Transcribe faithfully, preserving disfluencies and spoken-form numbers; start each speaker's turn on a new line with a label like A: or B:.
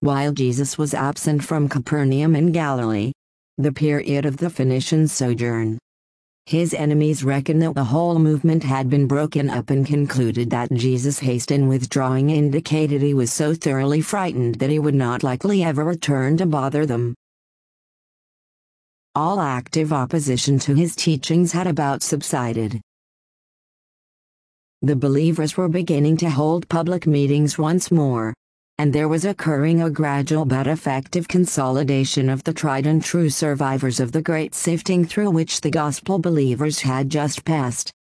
A: while Jesus was absent from Capernaum in Galilee, the period of the Phoenician sojourn. His enemies reckoned that the whole movement had been broken up and concluded that Jesus' haste in withdrawing indicated he was so thoroughly frightened that he would not likely ever return to bother them. All active opposition to his teachings had about subsided. The believers were beginning to hold public meetings once more, and there was occurring a gradual but effective consolidation of the tried and true survivors of the great sifting through which the gospel believers had just passed.